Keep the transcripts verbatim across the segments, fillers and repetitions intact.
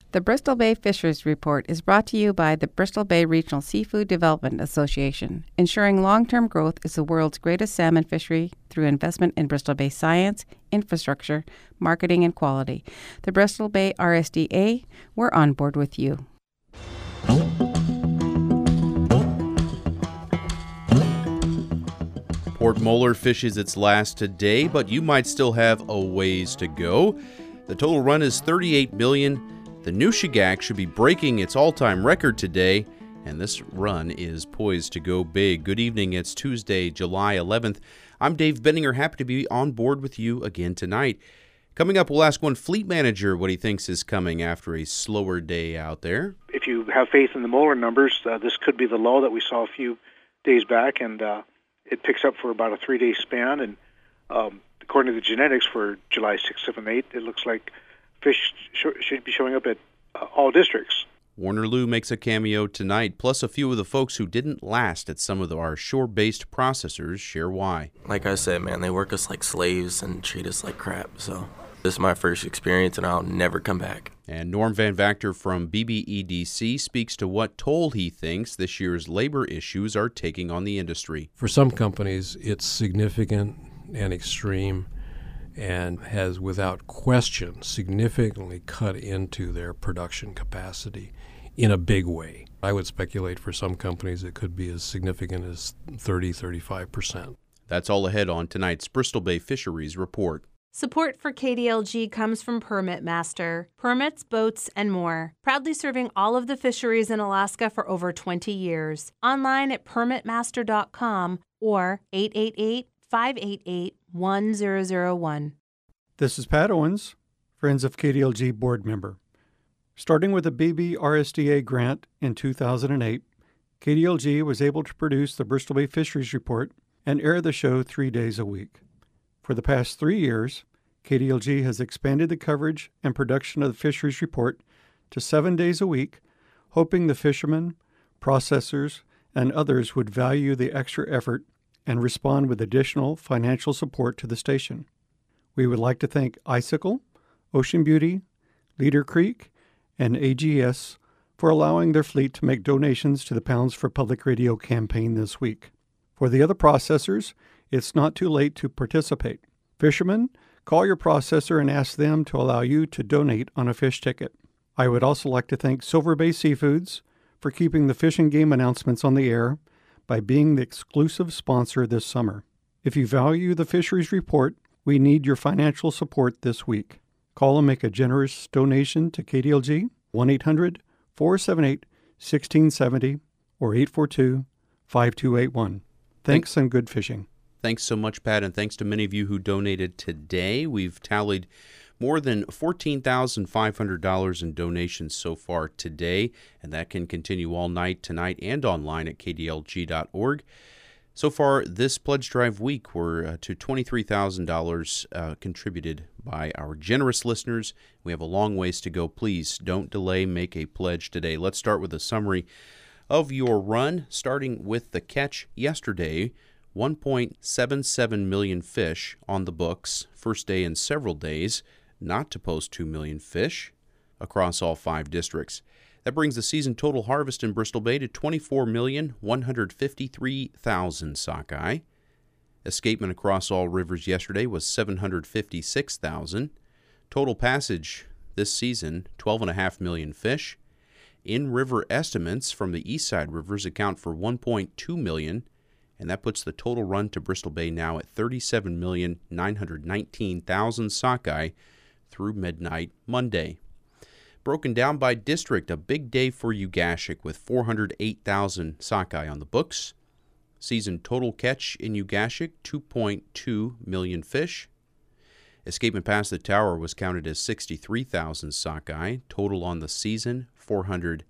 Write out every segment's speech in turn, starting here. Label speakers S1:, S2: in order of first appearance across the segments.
S1: The Bristol Bay Fisheries Report is brought to you by the Bristol Bay Regional Seafood Development Association. Ensuring long-term growth is the world's greatest salmon fishery through investment in Bristol Bay science, infrastructure, marketing, and quality. The Bristol Bay R S D A, we're on board with you.
S2: Port Moller fishes its last today, but you might still have a ways to go. The total run is thirty-eight million dollars. The Nushagak should be breaking its all-time record today, and this run is poised to go big. Good evening. It's Tuesday, July eleventh. I'm Dave Benninger, happy to be on board with you again tonight. Coming up, we'll ask one fleet manager what he thinks is coming after a slower day out there.
S3: If you have faith in the Moller numbers, uh, this could be the low that we saw a few days back, and uh, it picks up for about a three-day span. And um, according to the genetics for July sixth, seventh, eighth, it looks like fish sh- should be showing up at uh, all districts.
S2: Warner Lou makes a cameo tonight, plus a few of the folks who didn't last at some of the, our shore-based processors share why.
S4: Like I said, man, they work us like slaves and treat us like crap, so this is my first experience, and I'll never come back.
S2: And Norm Van Vactor from B B E D C speaks to what toll he thinks this year's labor issues are taking on the industry.
S5: For some companies, it's significant and extreme and has, without question, significantly cut into their production capacity in a big way. I would speculate for some companies it could be as significant as thirty, thirty-five percent.
S2: That's all ahead on tonight's Bristol Bay Fisheries Report.
S6: Support for K D L G comes from Permit Master. Permits, boats, and more. Proudly serving all of the fisheries in Alaska for over twenty years. Online at permit master dot com or eight eight eight, five eight eight, one zero zero one.
S7: This is Pat Owens, Friends of K D L G board member. Starting with a B B R S D A grant in two thousand eight, K D L G was able to produce the Bristol Bay Fisheries Report and air the show three days a week. For the past three years, K D L G has expanded the coverage and production of the Fisheries Report to seven days a week, hoping the fishermen, processors, and others would value the extra effort and respond with additional financial support to the station. We would like to thank Icicle, Ocean Beauty, Leader Creek, and A G S for allowing their fleet to make donations to the Pounds for Public Radio campaign this week. For the other processors, it's not too late to participate. Fishermen, call your processor and ask them to allow you to donate on a fish ticket. I would also like to thank Silver Bay Seafoods for keeping the fish and game announcements on the air by being the exclusive sponsor this summer. If you value the Fisheries Report, we need your financial support this week. Call and make a generous donation to K D L G, one eight hundred, four seven eight, one six seven zero or eight four two, five two eight one. Thanks and good fishing.
S2: Thanks so much, Pat, and thanks to many of you who donated today. We've tallied more than fourteen thousand five hundred dollars in donations so far today, and that can continue all night tonight and online at k d l g dot org. So far, this pledge drive week, we're uh, to twenty-three thousand dollars uh, contributed by our generous listeners. We have a long ways to go. Please don't delay. Make a pledge today. Let's start with a summary of your run, starting with the catch yesterday. one point seven seven million fish on the books, first day in several days, not to post two million fish across all five districts. That brings the season total harvest in Bristol Bay to twenty-four million, one hundred fifty-three thousand sockeye. Escapement across all rivers yesterday was seven hundred fifty-six thousand. Total passage this season, twelve point five million fish. In-river estimates from the east side rivers account for one point two million, and that puts the total run to Bristol Bay now at thirty-seven million, nine hundred nineteen thousand sockeye through midnight Monday. Broken down by district, a big day for Ugashik with four hundred eight thousand sockeye on the books. Season total catch in Ugashik, two point two million fish. Escapement past the tower was counted as sixty-three thousand sockeye. Total on the season, four hundred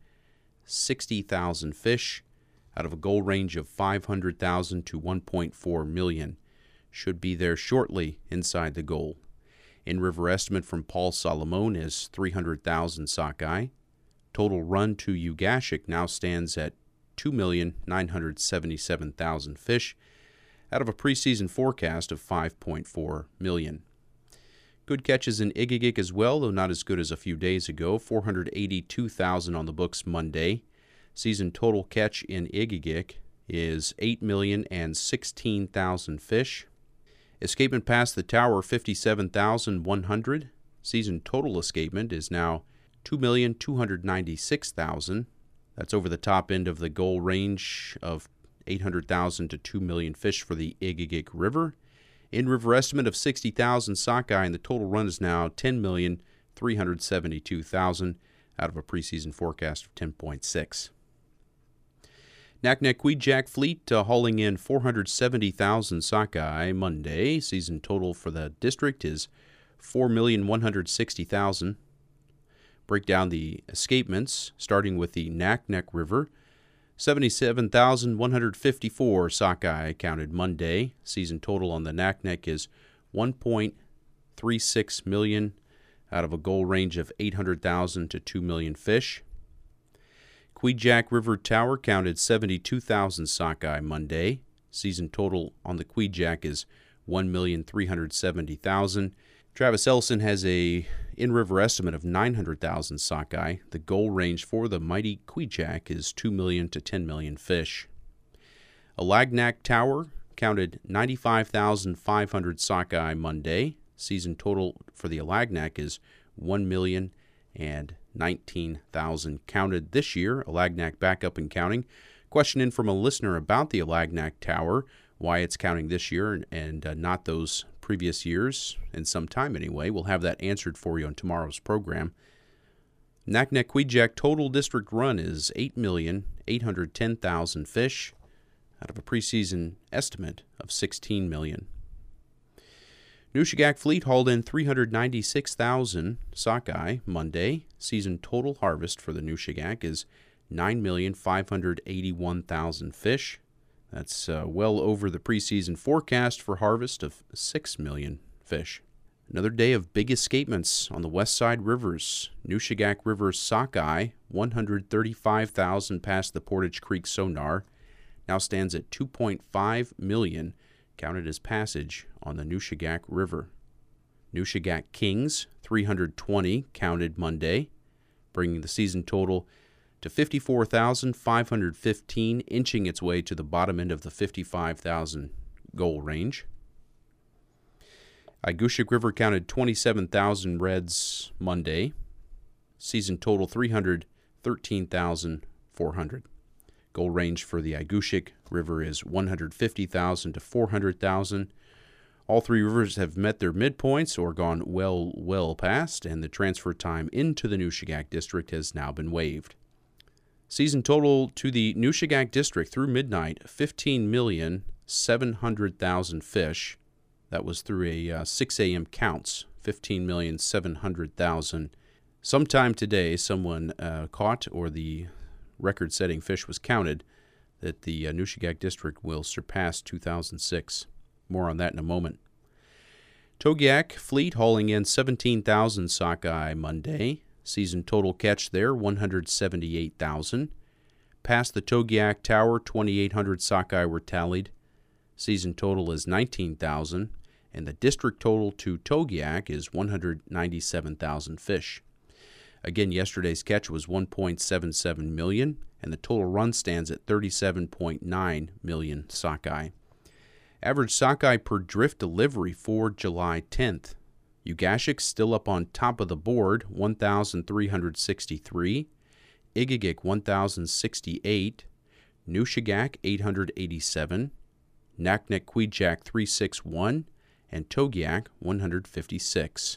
S2: sixty thousand fish out of a goal range of five hundred thousand to one point four million. Should be there shortly inside the goal. In-river estimate from Paul Solomon is three hundred thousand sockeye. Total run to Ugashik now stands at two million, nine hundred seventy-seven thousand fish out of a preseason forecast of five point four million. Good catches in Igigik as well, though not as good as a few days ago. four hundred eighty-two thousand on the books Monday. Season total catch in Igigik is eight million sixteen thousand fish. Escapement past the tower, fifty-seven thousand one hundred. Season total escapement is now two million two hundred ninety-six thousand. That's over the top end of the goal range of eight hundred thousand to two million fish for the Igigik River. In-river estimate of sixty thousand sockeye, and the total run is now ten million three hundred seventy-two thousand out of a preseason forecast of ten point six. Naknek Queedjack fleet uh, hauling in four hundred seventy thousand sockeye Monday. Season total for the district is four million one hundred sixty thousand. Break down the escapements, starting with the Naknek River. seventy-seven thousand one hundred fifty-four sockeye counted Monday. Season total on the Naknek is one point three six million out of a goal range of eight hundred thousand to two million fish. Queedjack River Tower counted seventy-two thousand sockeye Monday. Season total on the Queedjack is one million three hundred seventy thousand. Travis Ellison has a in-river estimate of nine hundred thousand sockeye. The goal range for the mighty Queedjack is two million to ten million fish. Alagnak Tower counted ninety-five thousand five hundred sockeye Monday. Season total for the Alagnak is one million nineteen thousand counted this year. Alagnak back up and counting. Question in from a listener about the Alagnak Tower, why it's counting this year and, and uh, not those previous years, in some time anyway. We'll have that answered for you on tomorrow's program. Naknek Queedjack total district run is eight million eight hundred ten thousand fish out of a preseason estimate of sixteen million. Nushagak fleet hauled in three hundred ninety-six thousand sockeye Monday. Season total harvest for the Nushagak is nine million five hundred eighty-one thousand fish. That's uh, well over the preseason forecast for harvest of six million fish. Another day of big escapements on the west side rivers. Nushagak River sockeye, one hundred thirty-five thousand past the Portage Creek sonar, now stands at two point five million, counted as passage on the Nushagak River. Nushagak Kings, three hundred twenty, counted Monday, bringing the season total to fifty-four thousand five hundred fifteen, inching its way to the bottom end of the fifty-five thousand goal range. Igushik River counted twenty-seven thousand reds Monday. Season total three hundred thirteen thousand four hundred. Goal range for the Igushik River is one hundred fifty thousand to four hundred thousand. All three rivers have met their midpoints or gone well, well past, and the transfer time into the Nushagak District has now been waived. Season total to the Nushagak District through midnight, fifteen million seven hundred thousand fish. That was through a uh, six a.m. counts, fifteen million seven hundred thousand. Sometime today, someone uh, caught, or the record-setting fish was counted, that the uh, Nushagak District will surpass two thousand six. More on that in a moment. Togiak fleet hauling in seventeen thousand sockeye Monday. Season total catch there, one hundred seventy-eight thousand. Past the Togiak Tower, twenty-eight hundred sockeye were tallied. Season total is nineteen thousand, and the district total to Togiak is one hundred ninety-seven thousand fish. Again, yesterday's catch was one point seven seven million, and the total run stands at thirty-seven point nine million sockeye. Average sockeye per drift delivery for July tenth. Ugashik still up on top of the board, one thousand three hundred sixty-three. Igigik, one thousand sixty-eight. Nushagak, eight hundred eighty-seven. Naknek Queedjack, three hundred sixty-one. And Togiak, one hundred fifty-six.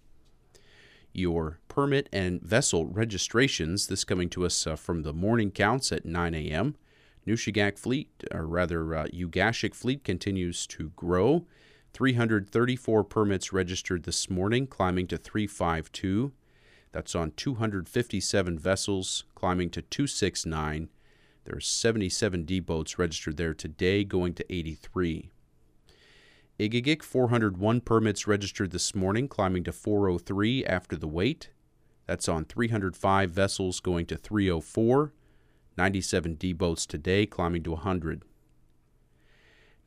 S2: Your permit and vessel registrations, this coming to us uh, from the morning counts at nine a.m. Nushagak fleet, or rather uh, Ugashik fleet, continues to grow. three hundred thirty-four permits registered this morning, climbing to three hundred fifty-two. That's on two hundred fifty-seven vessels, climbing to two hundred sixty-nine. There are seventy-seven D-boats registered there today, going to eighty-three. Igigik, four hundred one permits registered this morning, climbing to four hundred three after the wait. That's on three hundred five vessels, going to three hundred four. ninety-seven D-boats today, climbing to one hundred.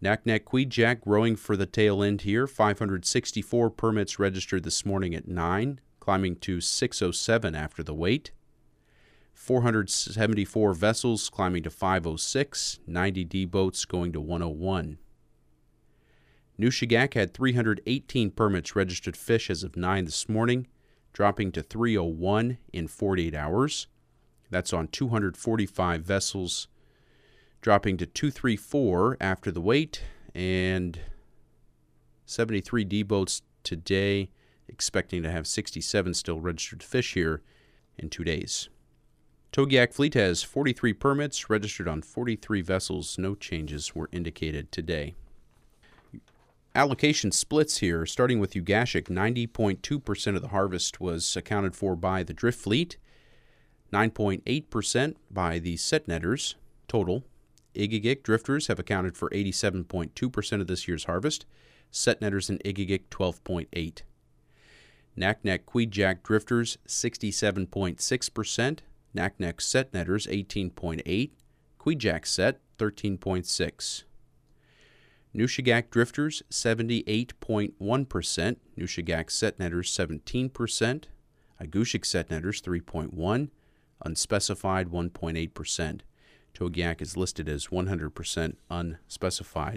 S2: Naknek Queedjack growing for the tail end here. five hundred sixty-four permits registered this morning at nine, climbing to six oh seven after the wait. four hundred seventy-four vessels climbing to five oh six, ninety D boats going to one oh one. Nushagak had three hundred eighteen permits registered fish as of nine this morning, dropping to three oh one in forty-eight hours. That's on two hundred forty-five vessels, dropping to two thirty-four after the wait, and seventy-three D boats today, expecting to have sixty-seven still registered fish here in two days. Togiak Fleet has forty-three permits registered on forty-three vessels. No changes were indicated today. Allocation splits here, starting with Ugashik. ninety point two percent of the harvest was accounted for by the drift fleet, nine point eight percent by the set netters total. Igigik drifters have accounted for eighty-seven point two percent of this year's harvest, set netters and Igigik twelve point eight percent. Naknek Queedjack drifters sixty-seven point six percent, Naknek set netters eighteen point eight percent, Queedjack set thirteen point six percent. Nushagak drifters seventy-eight point one percent, Nushagak set netters seventeen percent, Agushik set netters three point one percent, unspecified one point eight percent. Togiak is listed as one hundred percent unspecified.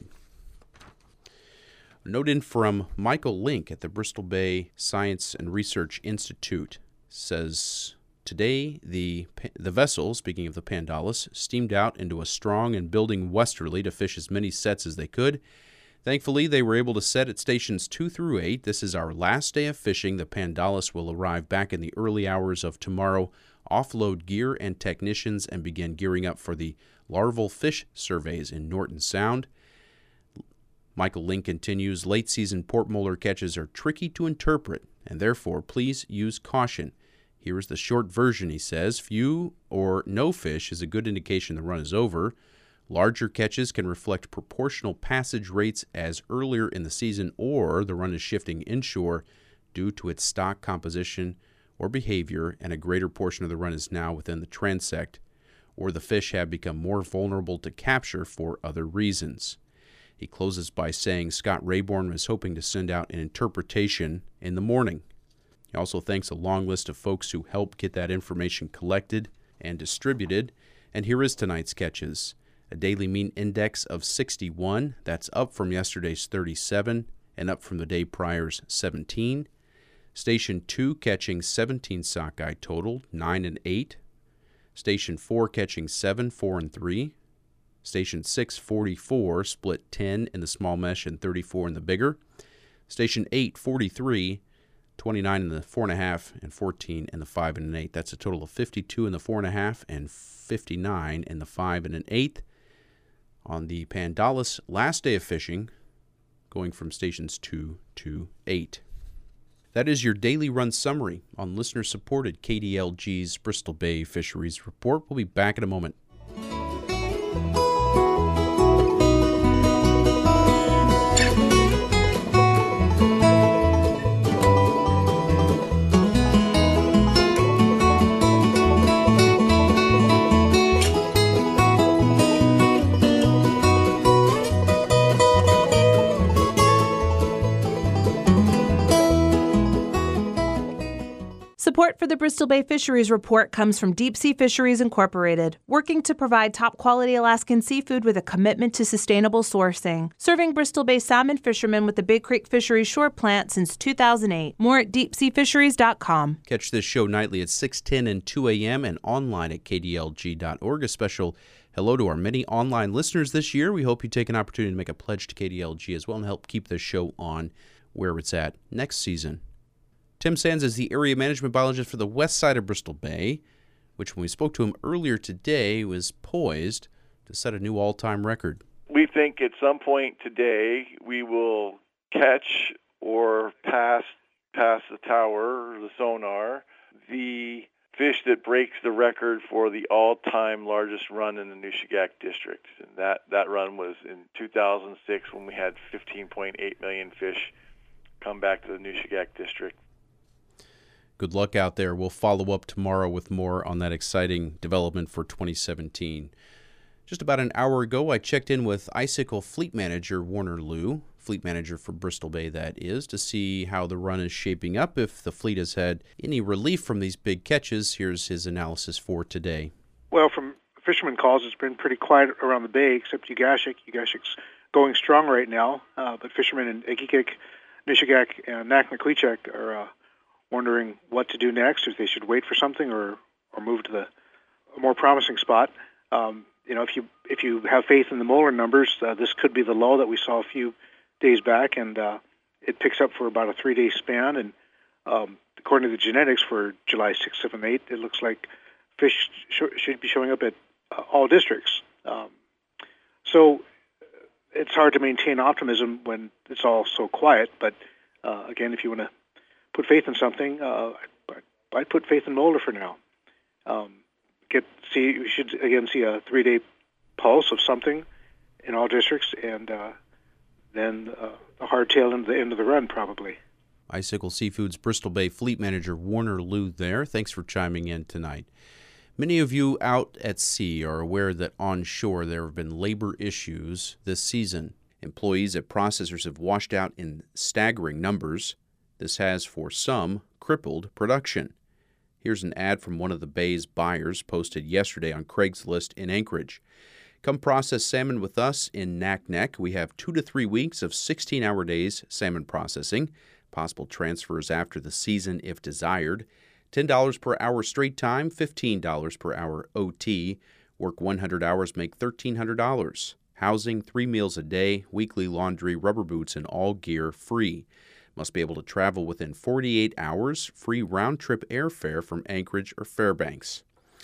S2: A note in from Michael Link at the Bristol Bay Science and Research Institute says, today the the vessel, speaking of the Pandalis, steamed out into a strong and building westerly to fish as many sets as they could. Thankfully, they were able to set at stations two through eight. This is our last day of fishing. The Pandalis will arrive back in the early hours of tomorrow, offload gear and technicians, and begin gearing up for the larval fish surveys in Norton Sound. Michael Link continues, late season port molar catches are tricky to interpret, and therefore please use caution. Here is the short version, he says. Few or no fish is a good indication the run is over. Larger catches can reflect proportional passage rates as earlier in the season, or the run is shifting inshore due to its stock composition or behavior, and a greater portion of the run is now within the transect, or the fish have become more vulnerable to capture for other reasons. He closes by saying Scott Rayborn was hoping to send out an interpretation in the morning. He also thanks a long list of folks who helped get that information collected and distributed. And here is tonight's catches. A daily mean index of sixty-one. That's up from yesterday's thirty-seven and up from the day prior's seventeen. Station two catching seventeen sockeye total, nine and eight. Station four catching seven, four and three. Station six, forty-four, split ten in the small mesh and thirty-four in the bigger. Station eight, forty-three, twenty-nine in the four and a half, and fourteen in the five and an eighth. That's a total of fifty-two in the four and a half and fifty-nine in the five and an eighth. On the Pandalis last day of fishing, going from stations two to eight. That is your daily run summary on listener-supported K D L G's Bristol Bay Fisheries Report. We'll be back in a moment.
S6: Support for the Bristol Bay Fisheries Report comes from Deep Sea Fisheries Incorporated, working to provide top-quality Alaskan seafood with a commitment to sustainable sourcing. Serving Bristol Bay salmon fishermen with the Big Creek Fisheries shore plant since two thousand eight. More at deep sea fisheries dot com.
S2: Catch this show nightly at six ten and two a.m. and online at k d l g dot org. A special hello to our many online listeners this year. We hope you take an opportunity to make a pledge to K D L G as well and help keep this show on where it's at next season. Tim Sands is the area management biologist for the west side of Bristol Bay, which when we spoke to him earlier today was poised to set a new all-time record.
S8: We think at some point today we will catch or pass pass the tower or the sonar the fish that breaks the record for the all-time largest run in the Nushagak district. And that, that run was in two thousand six when we had fifteen point eight million fish come back to the Nushagak district.
S2: Good luck out there. We'll follow up tomorrow with more on that exciting development for twenty seventeen. Just about an hour ago, I checked in with Icicle Fleet Manager Warner Liu, Fleet Manager for Bristol Bay that is, to see how the run is shaping up, if the fleet has had any relief from these big catches. Here's his analysis for today.
S3: Well, from fishermen calls, it's been pretty quiet around the bay, except Ugashik. Ugashik's going strong right now, uh, but fishermen in Egikik, Nishigak, and Naknaklichek are uh, wondering what to do next, if they should wait for something or, or move to the a more promising spot. Um, you know, if you if you have faith in the molar numbers, uh, this could be the low that we saw a few days back, and uh, it picks up for about a three-day span. And um, according to the genetics for July sixth, seventh, eighth, it looks like fish sh- should be showing up at uh, all districts. Um, so it's hard to maintain optimism when it's all so quiet. But uh, again, if you want to put faith in something, uh, I'd, I'd put faith in molar for now. Um, get see we should again see a three-day pulse of something in all districts, and uh, then uh, a hardtail into the end of the run probably.
S2: Icicle Seafood's Bristol Bay Fleet Manager Warner Liu there. Thanks for chiming in tonight. Many of you out at sea are aware that on shore there have been labor issues this season. Employees at processors have washed out in staggering numbers. This has, for some, crippled production. Here's an ad from one of the bay's buyers posted yesterday on Craigslist in Anchorage. Come process salmon with us in Naknek. We have two to three weeks of sixteen-hour days salmon processing. Possible transfers after the season if desired. ten dollars per hour straight time, fifteen dollars per hour O T. Work one hundred hours, make thirteen hundred dollars. Housing, three meals a day, weekly laundry, rubber boots, and all gear free. Must be able to travel within forty-eight hours, free round-trip airfare from Anchorage or Fairbanks.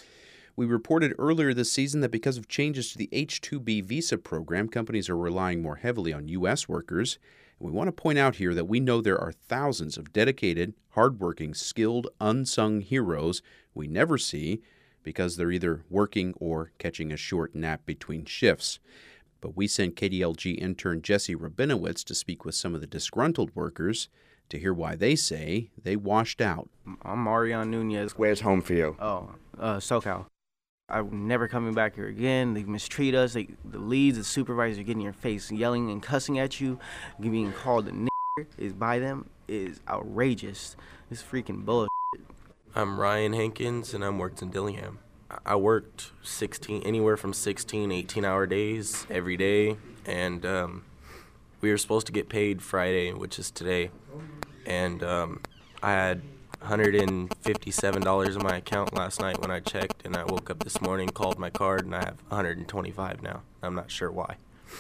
S2: We reported earlier this season that because of changes to the H two B visa program, companies are relying more heavily on U S workers. And we want to point out here that we know there are thousands of dedicated, hardworking, skilled, unsung heroes we never see because they're either working or catching a short nap between shifts. But we sent K D L G intern Jesse Rabinowitz to speak with some of the disgruntled workers to hear why they say they washed out.
S9: I'm Marion Nunez.
S10: Where's home for you?
S9: Oh, uh, SoCal. I'm never coming back here again. They mistreat us. They, the leads, the supervisors get in your face, yelling and cussing at you. Being called a nigger is by them is outrageous. It's freaking bullshit.
S4: I'm Ryan Hankins, and I'm worked in Dillingham. I worked sixteen, anywhere from sixteen, eighteen-hour days every day, and um, we were supposed to get paid Friday, which is today, and um, I had one hundred fifty-seven dollars in my account last night when I checked, and I woke up this morning, called my card, and I have one hundred twenty-five now. I'm not sure why.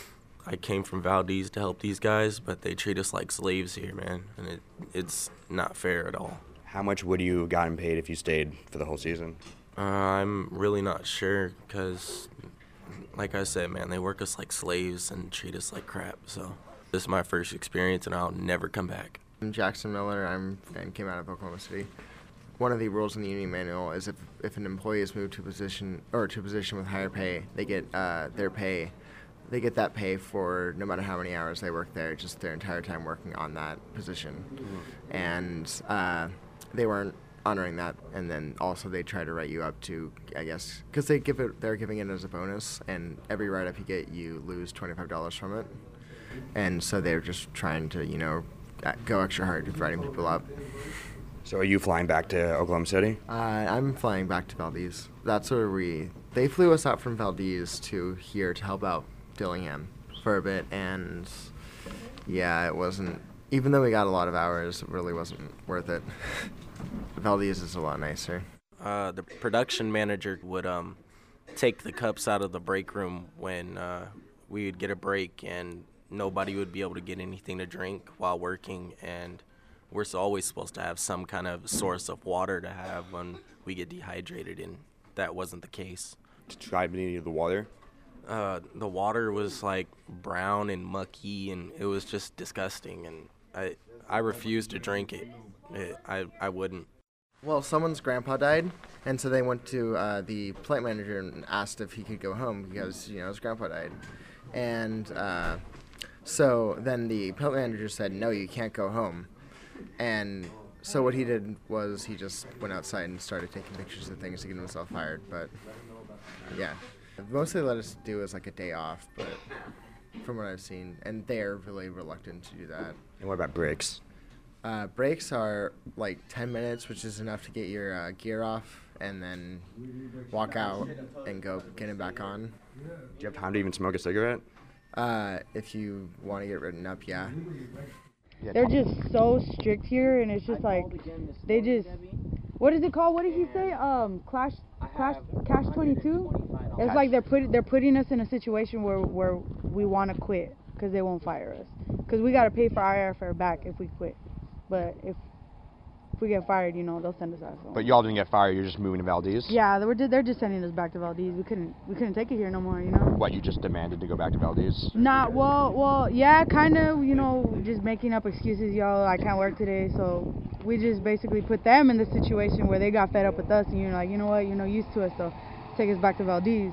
S4: I came from Valdez to help these guys, but they treat us like slaves here, man, and it it's not fair at all.
S10: How much would you have gotten paid if you stayed for the whole season?
S4: Uh, I'm really not sure because, like I said, man, they work us like slaves and treat us like crap. So this is my first experience, and I'll never come back.
S11: I'm Jackson Miller. I'm and came out of Oklahoma City. One of the rules in the union manual is if if an employee is moved to a position or to a position with higher pay, they get uh, their pay. They get that pay for no matter how many hours they work there, just their entire time working on that position. Mm-hmm. And uh, they weren't honoring that, and then also they try to write you up to, I guess, because they give it, they're giving it as a bonus, and every write-up you get, you lose twenty-five dollars from it, and so they're just trying to, you know, go extra hard with writing people up.
S10: So are you flying back to Oklahoma City?
S11: Uh, I'm flying back to Valdez. That's where we, they flew us out from Valdez to here to help out Dillingham for a bit, and yeah, it wasn't, even though we got a lot of hours, it really wasn't worth it. Valdez is a lot nicer.
S4: Uh, the production manager would um, take the cups out of the break room when uh, we would get a break, and nobody would be able to get anything to drink while working, and we're always supposed to have some kind of source of water to have when we get dehydrated, and that wasn't the case.
S10: Describe any of the water?
S4: Uh, the water was like brown and mucky, and it was just disgusting, and I I refused to drink it. it I, I wouldn't.
S11: Well, someone's grandpa died, and so they went to uh, the plant manager and asked if he could go home because, you know, his grandpa died. And uh, so then the plant manager said, no, you can't go home. And so what he did was he just went outside and started taking pictures of things to get himself fired. But, yeah. Most they let us do is like a day off, but from what I've seen, and they're really reluctant to do that.
S10: And what about breaks?
S11: Uh, breaks are like ten minutes, which is enough to get your uh, gear off and then walk out and go get it back on.
S10: Do you have time to even smoke a cigarette?
S11: Uh, if you want to get written up, yeah.
S12: They're just so strict here, and it's just like they just. What is it called? What did he say? Um, clash, clash, cash twenty-two. It's like they're put they're putting us in a situation where where we want to quit because they won't fire us because we got to pay for our airfare back if we quit. But if if we get fired, you know, they'll send us out.
S10: But y'all didn't get fired. You're just moving to Valdez.
S12: Yeah, they were they're just sending us back to Valdez. We couldn't we couldn't take it here no more, you know.
S10: What, you just demanded to go back to Valdez?
S12: Not well, well, yeah, kind of, you know, just making up excuses, yo, I can't work today, so we just basically put them in the situation where they got fed up with us, and you're like, you know what, you're no use to us, so take us back to Valdez.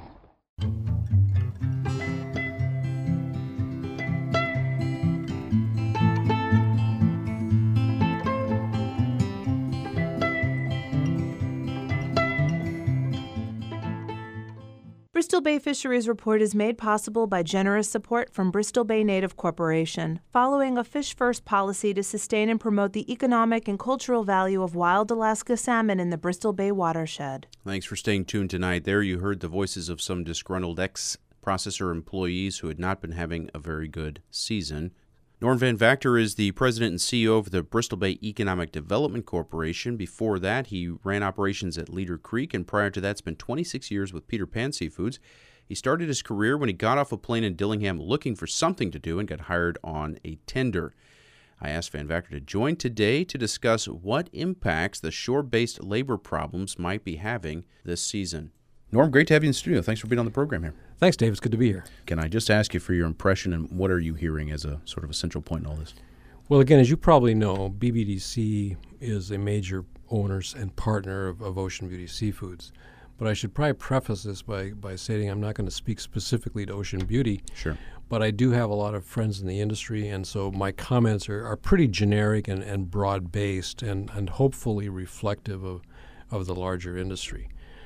S6: Bristol Bay Fisheries Report is made possible by generous support from Bristol Bay Native Corporation, following a fish-first policy to sustain and promote the economic and cultural value of wild Alaska salmon in the Bristol Bay watershed.
S2: Thanks for staying tuned tonight. There you heard the voices of some disgruntled ex-processor employees who had not been having a very good season. Norm Van Vactor is the president and C E O of the Bristol Bay Economic Development Corporation. Before that, he ran operations at Leader Creek, and prior to that, spent twenty-six years with Peter Pan Seafoods. He started his career when he got off a plane in Dillingham looking for something to do and got hired on a tender. I asked Van Vactor to join today to discuss what impacts the shore-based labor problems might be having this season. Norm, great to have you in the studio. Thanks for being on the program here.
S5: Thanks, Dave. It's good to be here.
S2: Can I just ask you for your impression, and what are you hearing as a sort of a central point in all this?
S5: Well, again, as you probably know, B B D C is a major owner and partner of, of Ocean Beauty Seafoods. But I should probably preface this by, by stating I'm not going to speak specifically to Ocean Beauty.
S2: Sure.
S5: But I do have a lot of friends in the industry, and so my comments are, are pretty generic and, and broad-based and, and hopefully reflective of, of the larger industry.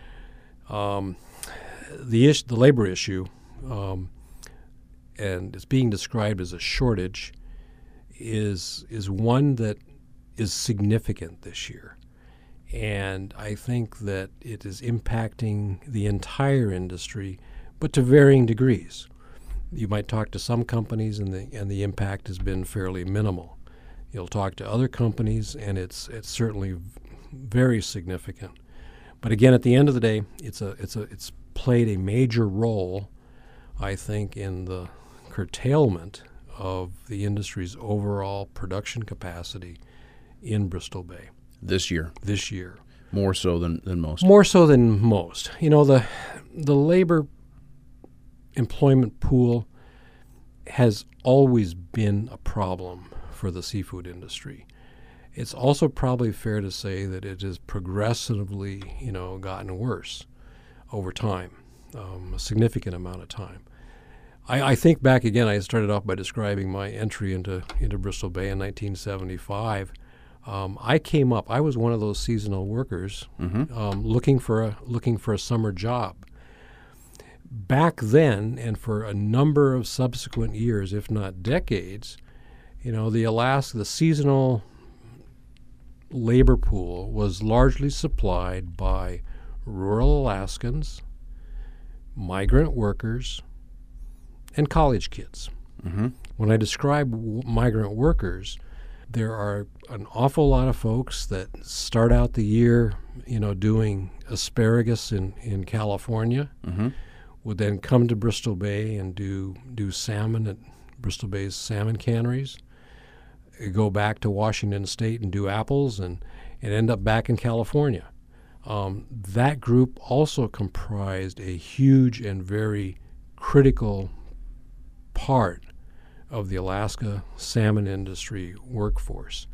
S5: Um, the ish, the labor issue, um, and it's being described as a shortage, is is one that is significant this year, and I think that it is impacting the entire industry, but to varying degrees. You might talk to some companies, and the and the impact has been fairly minimal. You'll talk to other companies, and it's it's certainly v- very significant. But again, at the end of the day, it's a it's a it's played a major role, I think, in the curtailment of the industry's overall production capacity in Bristol Bay
S2: this year.
S5: This year,
S2: more so than, than most.
S5: More so than most. You know, the the labor employment pool has always been a problem for the seafood industry. It's also probably fair to say that it has progressively, you know, gotten worse over time, um, a significant amount of time. I, I think back again, I started off by describing my entry into, into Bristol Bay in nineteen seventy-five. Um, I came up, I was one of those seasonal workers
S2: mm-hmm.
S5: um, looking for a, looking for a summer job. Back then, and for a number of subsequent years, if not decades, you know, the Alaska, the seasonal labor pool was largely supplied by rural Alaskans, migrant workers, and college kids.
S2: Mm-hmm.
S5: When I describe w- migrant workers, there are an awful lot of folks that start out the year, you know, doing asparagus in, in California,
S2: mm-hmm.
S5: would then come to Bristol Bay and do do salmon at Bristol Bay's salmon canneries, go back to Washington State and do apples, and, and end up back in California. Um, that group also comprised a huge and very critical part of the Alaska salmon industry workforce.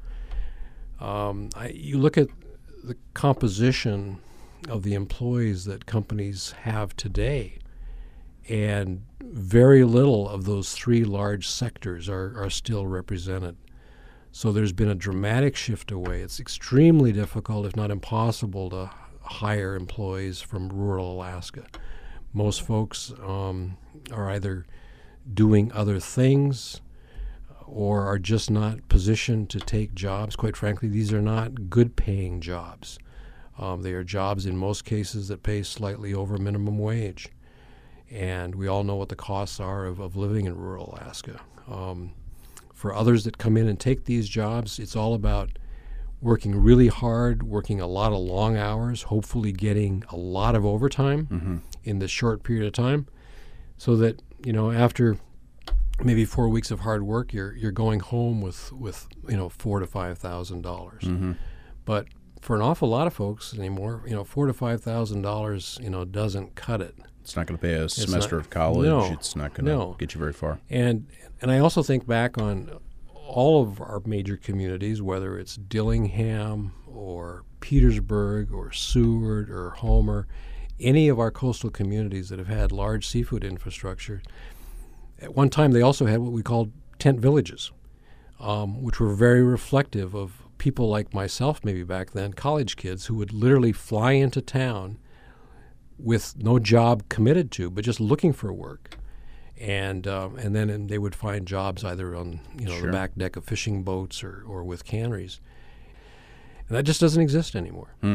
S5: Um, I, you look at the composition of the employees that companies have today, and very little of those three large sectors are, are still represented. So there's been a dramatic shift away. It's extremely difficult, if not impossible, to hire employees from rural Alaska. Most folks um, are either doing other things or are just not positioned to take jobs. Quite frankly, these are not good-paying jobs. Um, they are jobs in most cases that pay slightly over minimum wage. And we all know what the costs are of, of living in rural Alaska. Um, for others that come in and take these jobs, it's all about working really hard, working a lot of long hours, hopefully getting a lot of overtime mm-hmm. in this short period of time, so that, you know, after maybe four weeks of hard work, you're you're going home with, with you know, four to five thousand dollars. Mm-hmm. But for an awful lot of folks anymore, you know, four to five thousand dollars, you know, doesn't cut it.
S2: It's not going to pay a semester
S5: not,
S2: of college.
S5: No,
S2: it's not going to
S5: no.
S2: get you very far.
S5: And and I also think back on all of our major communities, whether it's Dillingham or Petersburg or Seward or Homer, any of our coastal communities that have had large seafood infrastructure. At one time, they also had what we called tent villages, um, which were very reflective of people like myself, maybe back then, college kids who would literally fly into town with no job committed to, but just looking for work. And um, and then and they would find jobs either on you know
S2: sure.
S5: the back deck of fishing boats or, or with canneries. And that just doesn't exist anymore.
S2: Hmm.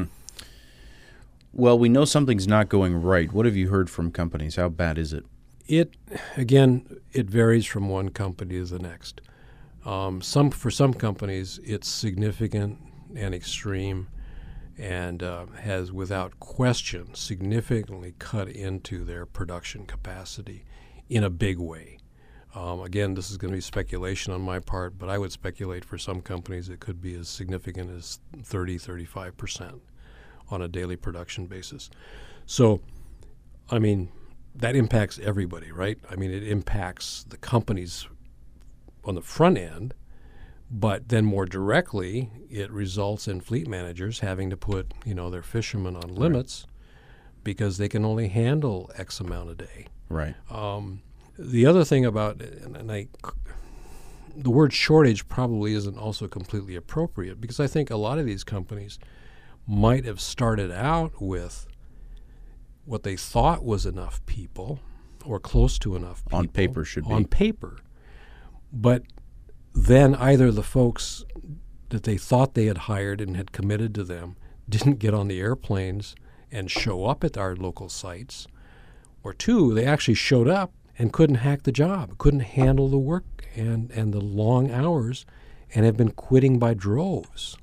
S2: Well, we know something's not going right. What have you heard from companies? How bad is it?
S5: It, again, it varies from one company to the next. Um, some for some companies, it's significant and extreme, and uh, has, without question, significantly cut into their production capacity in a big way. Um, again, this is going to be speculation on my part, but I would speculate for some companies it could be as significant as thirty, thirty-five percent on a daily production basis. So, I mean, that impacts everybody, right? I mean, it impacts the companies on the front end, but then more directly, it results in fleet managers having to put, you know, their fishermen on limits right. because they can only handle X amount a day.
S2: Right.
S5: Um, the other thing about, and, and I, the word shortage probably isn't also completely appropriate, because I think a lot of these companies might have started out with what they thought was enough people, or close to enough people.
S2: On paper should be.
S5: On paper. But then either the folks that they thought they had hired and had committed to them didn't get on the airplanes and show up at our local sites, or two, they actually showed up and couldn't hack the job, couldn't handle the work and, and the long hours, and have been quitting by droves.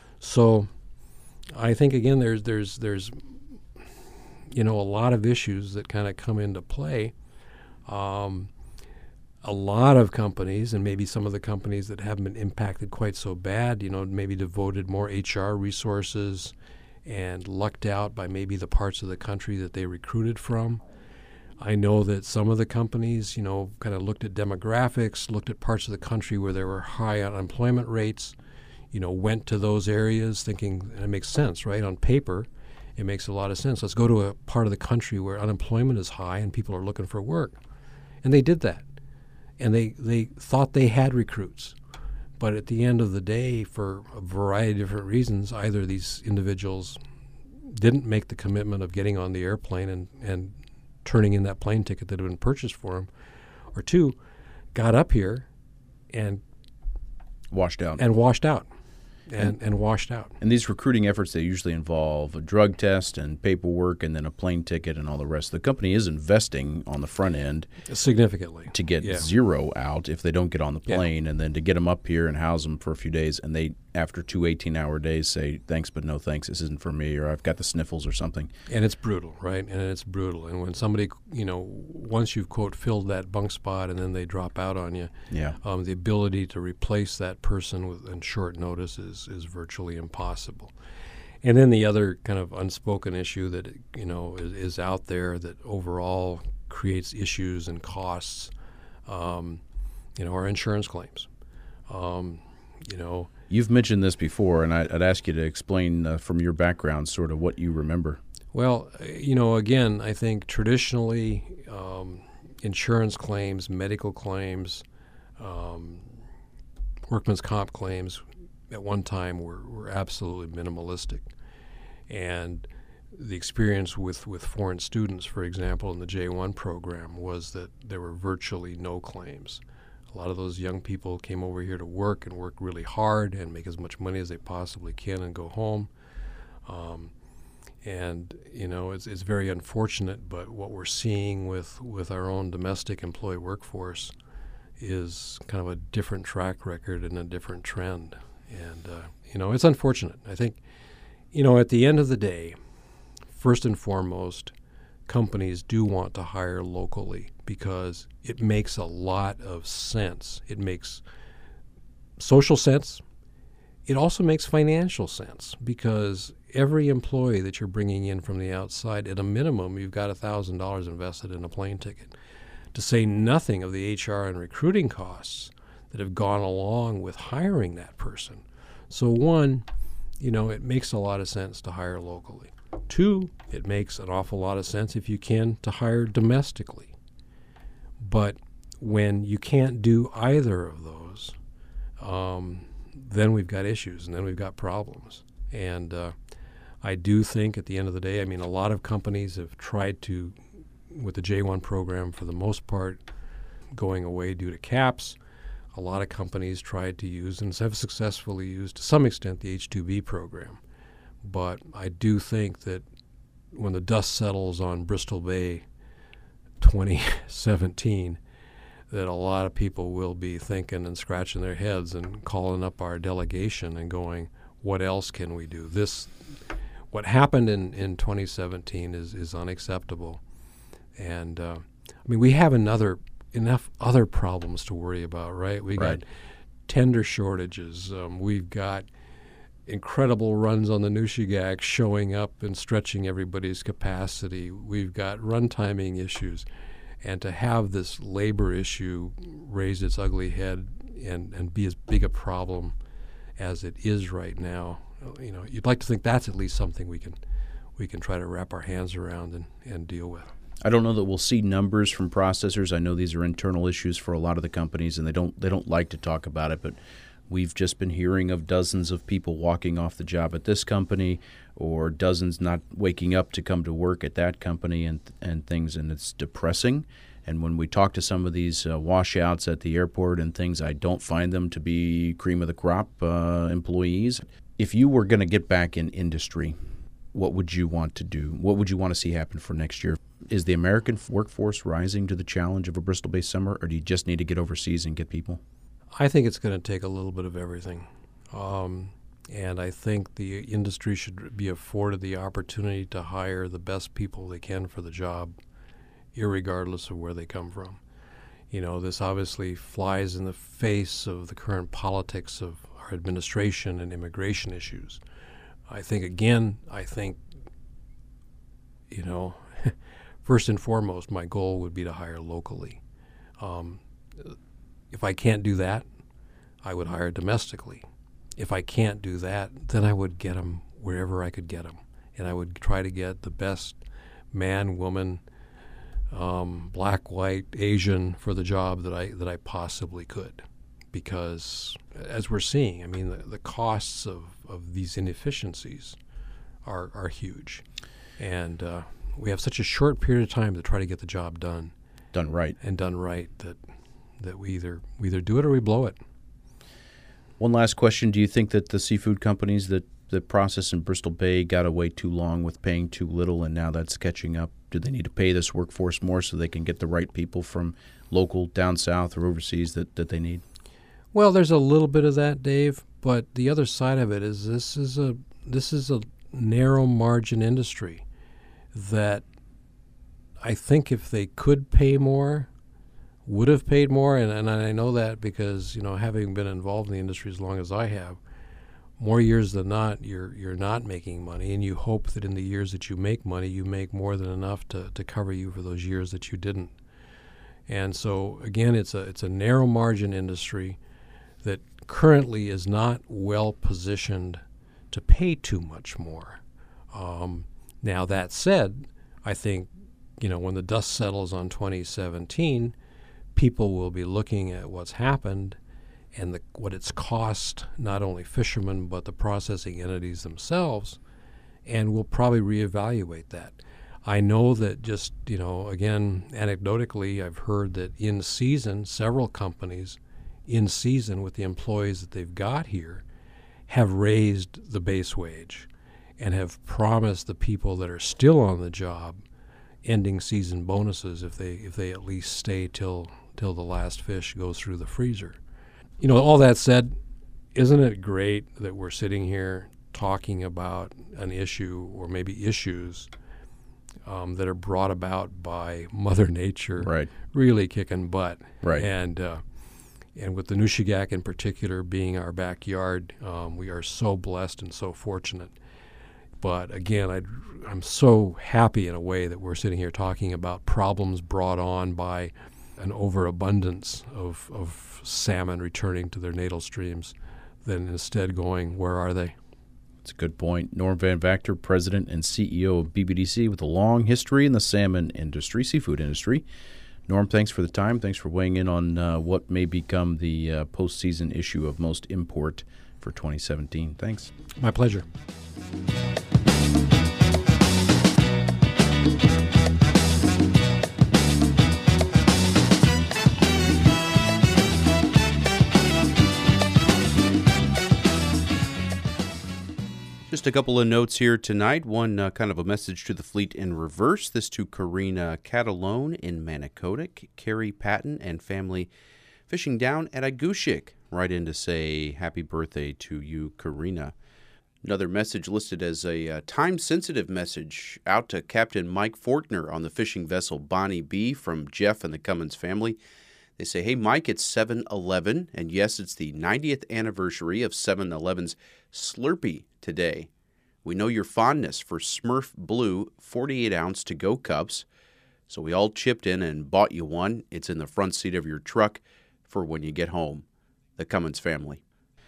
S5: So I think, again, there's there's there's you know, a lot of issues that kind of come into play. Um, a lot of companies, and maybe some of the companies that haven't been impacted quite so bad, you know, maybe devoted more H R resources and lucked out by maybe the parts of the country that they recruited from. I know that some of the companies, you know, kind of looked at demographics, looked at parts of the country where there were high unemployment rates, you know, went to those areas thinking, and it makes sense, right, on paper. It makes a lot of sense. Let's go to a part of the country where unemployment is high and people are looking for work. And they did that. And they, they thought they had recruits. But at the end of the day, for a variety of different reasons, either these individuals didn't make the commitment of getting on the airplane and, and turning in that plane ticket that had been purchased for them, or two, got up here and
S2: washed out.
S5: And washed out. And,
S2: And,
S5: and washed out.
S2: And these recruiting efforts, they usually involve a drug test and paperwork and then a plane ticket and all the rest. The company is investing on the front end
S5: significantly
S2: to get
S5: yeah.
S2: zero out if they don't get on the plane,
S5: yeah.
S2: and then to get them up here and house them for a few days. And they, after two eighteen-hour days, say, thanks but no thanks, this isn't for me, or I've got the sniffles or something.
S5: And it's brutal, right? And it's brutal. And when somebody, you know, once you've, quote, filled that bunk spot and then they drop out on you,
S2: yeah.
S5: um, the ability to replace that person with in short notice is, is virtually impossible. And then the other kind of unspoken issue that, you know, is, is out there that overall creates issues and costs, um, you know, are insurance claims. Um, you know,
S2: You've mentioned this before, and I'd ask you to explain uh, from your background sort of what you remember.
S5: Well, you know, again, I think traditionally um, insurance claims, medical claims, um, workman's comp claims at one time were, were absolutely minimalistic. And the experience with, with foreign students, for example, in the J one program was that there were virtually no claims. A lot of those young people came over here to work and work really hard and make as much money as they possibly can and go home. Um, and, you know, it's, it's very unfortunate, but what we're seeing with, with our own domestic employee workforce is kind of a different track record and a different trend. And, uh, you know, it's unfortunate. I think, you know, at the end of the day, first and foremost, companies do want to hire locally because it makes a lot of sense. It makes social sense. It also makes financial sense because every employee that you're bringing in from the outside, at a minimum, you've got one thousand dollars invested in a plane ticket, to say nothing of the H R and recruiting costs that have gone along with hiring that person. So one, you know, it makes a lot of sense to hire locally. Two, it makes an awful lot of sense, if you can, to hire domestically. But when you can't do either of those, um, then we've got issues and then we've got problems. And uh, I do think at the end of the day, I mean, a lot of companies have tried to, with the J one program for the most part, going away due to caps. A lot of companies tried to use and have successfully used to some extent the H two B program. But I do think that when the dust settles on Bristol Bay twenty seventeen, that a lot of people will be thinking and scratching their heads and calling up our delegation and going, what else can we do? This, what happened in, in twenty seventeen is, is unacceptable. And, uh, I mean, we have another enough other problems to worry about, right? We
S2: Right.
S5: got tender shortages. Um, we've got incredible runs on the Nushagak showing up and stretching everybody's capacity. We've got run timing issues. And to have this labor issue raise its ugly head and, and be as big a problem as it is right now, you know, you'd like to think that's at least something we can we can try to wrap our hands around and, and deal with.
S2: I don't know that we'll see numbers from processors. I know these are internal issues for a lot of the companies, and they don't they don't like to talk about it, but we've just been hearing of dozens of people walking off the job at this company or dozens not waking up to come to work at that company and and things, and it's depressing. And when we talk to some of these uh, washouts at the airport and things, I don't find them to be cream of the crop uh, employees. If you were going to get back in industry, what would you want to do? What would you want to see happen for next year? Is the American workforce rising to the challenge of a Bristol-based summer, or do you just need to get overseas and get people?
S5: I think it's going to take a little bit of everything. Um, and I think the industry should be afforded the opportunity to hire the best people they can for the job, irregardless of where they come from. You know, this obviously flies in the face of the current politics of our administration and immigration issues. I think, again, I think, you know, first and foremost, my goal would be to hire locally. Um, if I can't do that, I would hire domestically. If I can't do that, then I would get them wherever I could get them. And I would try to get the best man, woman, um, black, white, Asian for the job that I that I possibly could. Because as we're seeing, I mean, the, the costs of, of these inefficiencies are are huge. And uh, we have such a short period of time to try to get the job done.
S2: Done right.
S5: And done right that that we either we either do it or we blow it.
S2: One last question. Do you think that the seafood companies that, that process in Bristol Bay got away too long with paying too little, and now that's catching up? Do they need to pay this workforce more so they can get the right people from local, down south, or overseas that, that they need?
S5: Well, there's a little bit of that, Dave, but the other side of it is this is a this is a narrow margin industry that I think if they could pay more, would have paid more, and, and I know that because, you know, having been involved in the industry as long as I have, more years than not, you're you're not making money, and you hope that in the years that you make money, you make more than enough to, to cover you for those years that you didn't. And so, again, it's a it's a narrow margin industry that currently is not well positioned to pay too much more. Um, now, that said, I think, you know, when the dust settles on twenty seventeen, people will be looking at what's happened and the, what it's cost not only fishermen but the processing entities themselves, and we'll probably reevaluate that. I know that just, you know, again, anecdotally, I've heard that in season, several companies in season with the employees that they've got here have raised the base wage and have promised the people that are still on the job ending season bonuses if they if they at least stay till till the last fish goes through the freezer. You know, all that said, isn't it great that we're sitting here talking about an issue or maybe issues um, that are brought about by Mother Nature,
S2: right, really
S5: kicking butt,
S2: right,
S5: and uh, and with the Nushagak in particular being our backyard, um, we are so blessed and so fortunate. But again, I'd, I'm so happy in a way that we're sitting here talking about problems brought on by an overabundance of, of salmon returning to their natal streams than instead going, where are they?
S2: That's a good point. Norm Van Vactor, President and C E O of B B D C with a long history in the salmon industry, seafood industry. Norm, thanks for the time. Thanks for weighing in on uh, what may become the uh, postseason issue of most import for twenty seventeen. Thanks.
S5: My pleasure.
S2: Just a couple of notes here tonight. One uh, kind of a message to the fleet in reverse. This to Karina Catalone in Manicodic, Carrie Patton and family fishing down at Agushik. Right in to say happy birthday to you, Karina. Another message listed as a uh, time-sensitive message out to Captain Mike Fortner on the fishing vessel Bonnie B from Jeff and the Cummins family. They say, hey, Mike, it's seven eleven, and yes, it's the ninetieth anniversary of seven eleven's Slurpee today. We know your fondness for Smurf Blue forty-eight ounce to-go cups, so we all chipped in and bought you one. It's in the front seat of your truck for when you get home. The Cummins family.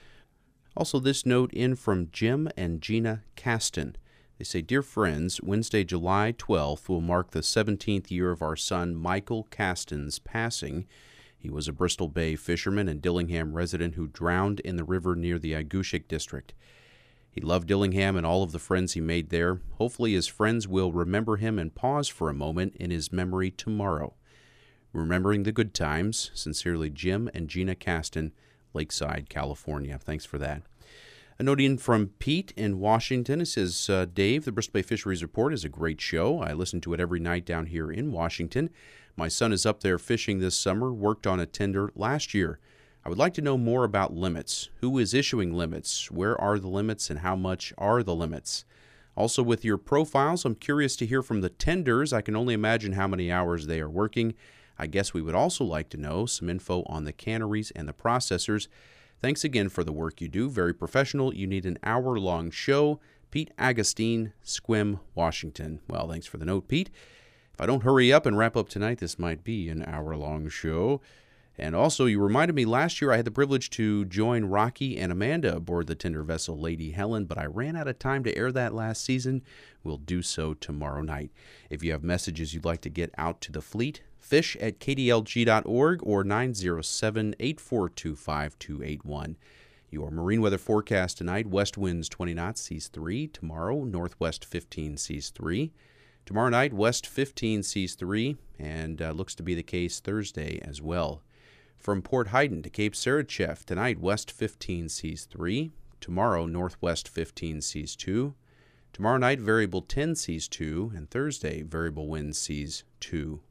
S2: Also, this note in from Jim and Gina Caston. They say, dear friends, Wednesday, July twelfth will mark the seventeenth year of our son Michael Caston's passing. He was a Bristol Bay fisherman and Dillingham resident who drowned in the river near the Agushik district. He loved Dillingham and all of the friends he made there. Hopefully his friends will remember him and pause for a moment in his memory tomorrow. Remembering the good times, sincerely Jim and Gina Caston, Lakeside, California. Thanks for that. A note in from Pete in Washington. It says, uh, Dave, the Bristol Bay Fisheries Report is a great show. I listen to it every night down here in Washington. My son is up there fishing this summer, worked on a tender last year. I would like to know more about limits. Who is issuing limits? Where are the limits and how much are the limits? Also, with your profiles, I'm curious to hear from the tenders. I can only imagine how many hours they are working. I guess we would also like to know some info on the canneries and the processors. Thanks again for the work you do. Very professional. You need an hour-long show. Pete Agostine, Sequim, Washington. Well, thanks for the note, Pete. If I don't hurry up and wrap up tonight, this might be an hour-long show. And also, you reminded me last year I had the privilege to join Rocky and Amanda aboard the tender vessel Lady Helen, but I ran out of time to air that last season. We'll do so tomorrow night. If you have messages you'd like to get out to the fleet, fish at k d l g dot org or nine zero seven, eight four two, five two eight one. Your marine weather forecast tonight, west winds twenty knots, seas three. Tomorrow, northwest fifteen, seas three. Tomorrow night, west fifteen, seas three, and uh, looks to be the case Thursday as well. From Port Heiden to Cape Sarachev, tonight, west fifteen, seas three. Tomorrow, northwest fifteen, seas two. Tomorrow night, variable ten, seas two, and Thursday, variable winds, seas two.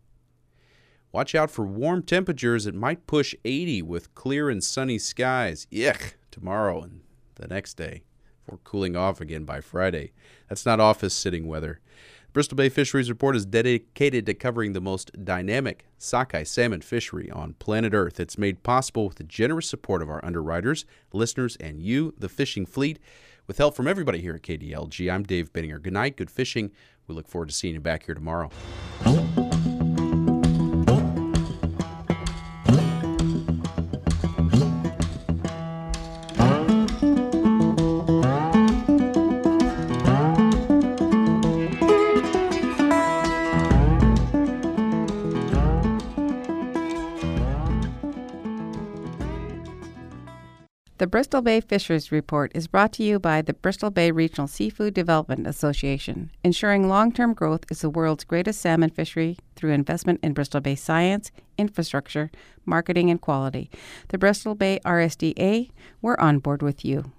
S2: Watch out for warm temperatures. It might push eighty with clear and sunny skies. Yuck, tomorrow and the next day, before cooling off again by Friday. That's not office sitting weather. Bristol Bay Fisheries Report is dedicated to covering the most dynamic sockeye salmon fishery on planet Earth. It's made possible with the generous support of our underwriters, listeners, and you, the fishing fleet. With help from everybody here at K D L G, I'm Dave Benninger. Good night, good fishing. We look forward to seeing you back here tomorrow.
S1: The Bristol Bay Fisheries Report is brought to you by the Bristol Bay Regional Seafood Development Association. Ensuring long-term growth is the world's greatest salmon fishery through investment in Bristol Bay science, infrastructure, marketing, and quality. The Bristol Bay R S D A, we're on board with you.